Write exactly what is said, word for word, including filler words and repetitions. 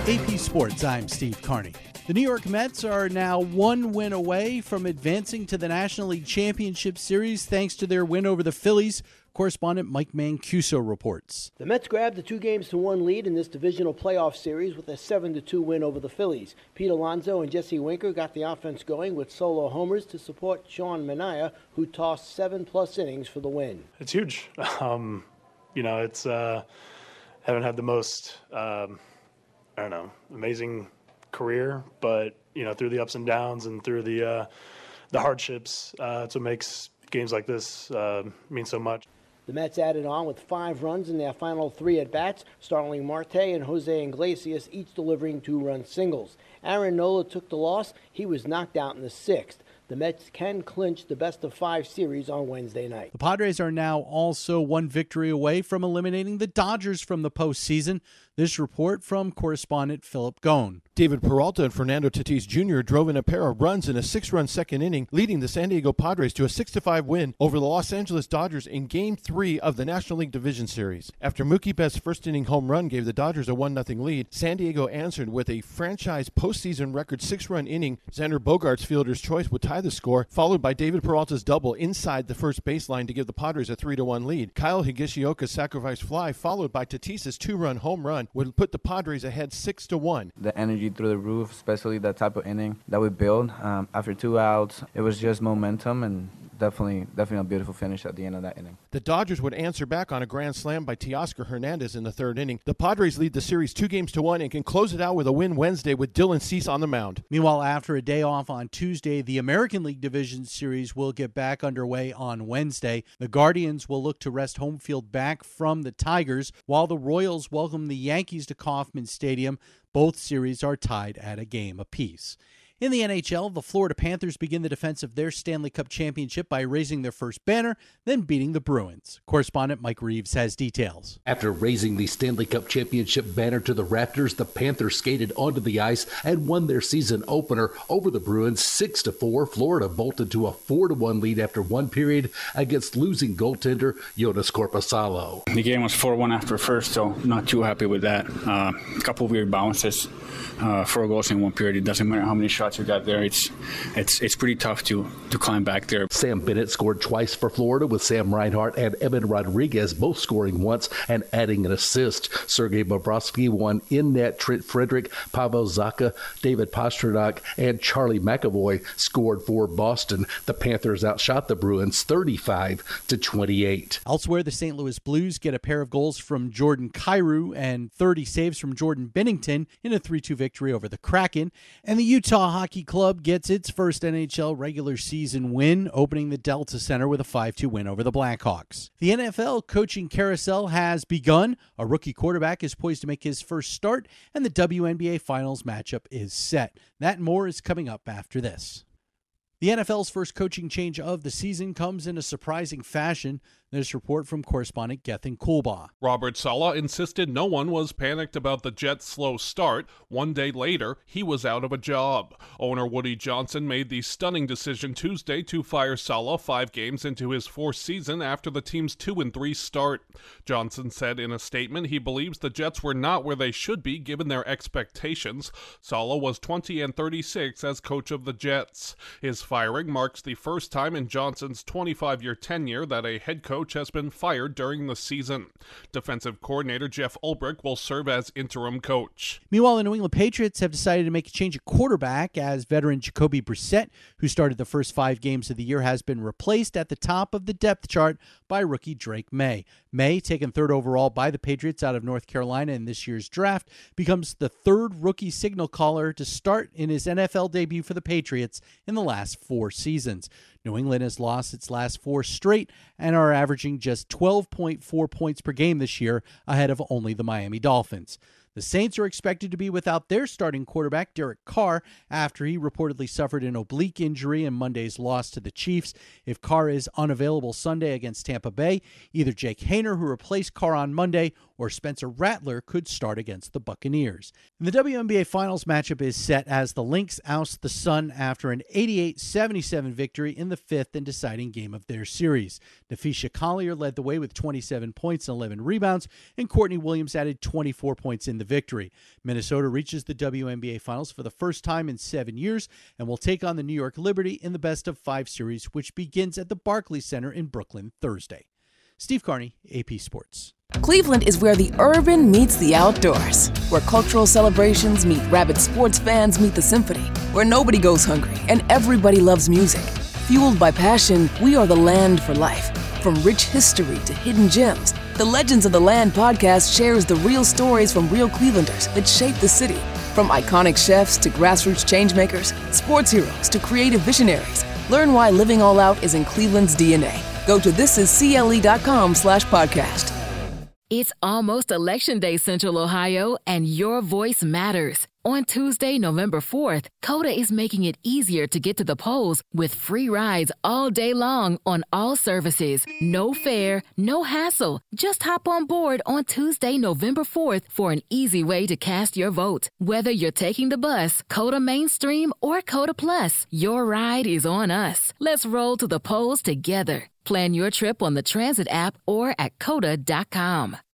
A P Sports, I'm Steve Carney. The New York Mets are now one win away from advancing to the National League Championship Series thanks to their win over the Phillies. Correspondent Mike Mancuso reports. The Mets grabbed a two games to one lead in this divisional playoff series with a seven to two win over the Phillies. Pete Alonso and Jesse Winker got the offense going with solo homers to support Sean Manaea, who tossed seven-plus innings for the win. It's huge. Um, you know, it's uh, haven't had the most, um, I don't know, amazing career, but, you know, through the ups and downs and through the, uh, the hardships, uh, it's what makes games like this uh, mean so much. The Mets added on with five runs in their final three at-bats, Starling Marte and Jose Iglesias each delivering two-run singles. Aaron Nola took the loss. He was knocked out in the sixth. The Mets can clinch the best-of-five series on Wednesday night. The Padres are now also one victory away from eliminating the Dodgers from the postseason. This report from correspondent Philip Gone. David Peralta and Fernando Tatis Junior drove in a pair of runs in a six-run second inning, leading the San Diego Padres to a six to five win over the Los Angeles Dodgers in Game three of the National League Division Series. After Mookie Betts' first-inning home run gave the Dodgers a one nothing lead, San Diego answered with a franchise postseason record six-run inning. Xander Bogaerts' fielder's choice would tie the score, followed by David Peralta's double inside the first baseline to give the Padres a three to one lead. Kyle Higashioka's sacrifice fly, followed by Tatis's two-run home run, would put the Padres ahead six to one. The energy through the roof, especially that type of inning that we build. Um, after two outs, it was just momentum and definitely definitely a beautiful finish at the end of that inning. The Dodgers would answer back on a grand slam by Teoscar Hernandez in the third inning. The Padres lead the series two games to one and can close it out with a win Wednesday with Dylan Cease on the mound. Meanwhile, after a day off on Tuesday, the American League Division Series will get back underway on Wednesday. The Guardians will look to wrest home field back from the Tigers, while the Royals welcome the Yankees to Kauffman Stadium. Both series are tied at a game apiece. In the N H L, the Florida Panthers begin the defense of their Stanley Cup championship by raising their first banner, then beating the Bruins. Correspondent Mike Reeves has details. After raising the Stanley Cup championship banner to the rafters, the Panthers skated onto the ice and won their season opener over the Bruins six to four. Florida vaulted to a four to one lead after one period against losing goaltender Jonas Korpisalo. The game was four one after first, so not too happy with that. A uh, couple weird bounces, uh, four goals in one period. It doesn't matter how many shots you got there. It's it's it's pretty tough to to climb back there. Sam Bennett scored twice for Florida, with Sam Reinhart and Evan Rodriguez both scoring once and adding an assist. Sergei Bobrovsky won in net. Trent Frederick, Pavel Zacha, David Pastrnak, and Charlie McAvoy scored for Boston. The Panthers outshot the Bruins thirty-five to twenty-eight. Elsewhere, the Saint Louis Blues get a pair of goals from Jordan Kyrou and thirty saves from Jordan Binnington in a three two victory over the Kraken. And the Utah Hockey Club gets its first N H L regular season win, opening the Delta Center with a five two win over the Blackhawks. The N F L coaching carousel has begun. A rookie quarterback is poised to make his first start, and the W N B A Finals matchup is set. That and more is coming up after this. The N F L's first coaching change of the season comes in a surprising fashion. This report from correspondent Gethin Kulba. Robert Saleh insisted no one was panicked about the Jets' slow start. One day later, he was out of a job. Owner Woody Johnson made the stunning decision Tuesday to fire Saleh five games into his fourth season after the team's two and three start. Johnson said in a statement he believes the Jets were not where they should be given their expectations. Saleh was twenty and thirty-six as coach of the Jets. His firing marks the first time in Johnson's twenty-five-year tenure that a head coach has been fired during the season. Defensive coordinator Jeff Ulbrich will serve as interim coach. Meanwhile, the New England Patriots have decided to make a change at quarterback as veteran Jacoby Brissett, who started the first five games of the year, has been replaced at the top of the depth chart by rookie Drake May. May, taken third overall by the Patriots out of North Carolina in this year's draft, becomes the third rookie signal caller to start in his N F L debut for the Patriots in the last four seasons. New England has lost its last four straight and are averaging just twelve point four points per game this year, ahead of only the Miami Dolphins. The Saints are expected to be without their starting quarterback, Derek Carr, after he reportedly suffered an oblique injury in Monday's loss to the Chiefs. If Carr is unavailable Sunday against Tampa Bay, either Jake Haener, who replaced Carr on Monday, or Spencer Rattler could start against the Buccaneers. And the W N B A Finals matchup is set as the Lynx oust the Sun after an eighty-eight seventy-seven victory in the fifth and deciding game of their series. Nafisha Collier led the way with twenty-seven points and eleven rebounds, and Courtney Williams added twenty-four points in the victory. Minnesota reaches the W N B A Finals for the first time in seven years and will take on the New York Liberty in the best of five series, which begins at the Barclays Center in Brooklyn Thursday. Steve Carney, A P Sports. Cleveland is where the urban meets the outdoors, where cultural celebrations meet rabid sports fans meet the symphony, where nobody goes hungry and everybody loves music. Fueled by passion, we are the land for life. From rich history to hidden gems, the Legends of the Land podcast shares the real stories from real Clevelanders that shape the city. From iconic chefs to grassroots changemakers, sports heroes to creative visionaries, learn why living all out is in Cleveland's D N A. Go to thisiscle.com slash podcast. It's almost Election Day, Central Ohio, and your voice matters. On Tuesday, November fourth, Coda is making it easier to get to the polls with free rides all day long on all services. No fare, no hassle. Just hop on board on Tuesday, November fourth for an easy way to cast your vote. Whether you're taking the bus, Coda Mainstream, or Coda Plus, your ride is on us. Let's roll to the polls together. Plan your trip on the Transit app or at coda dot com.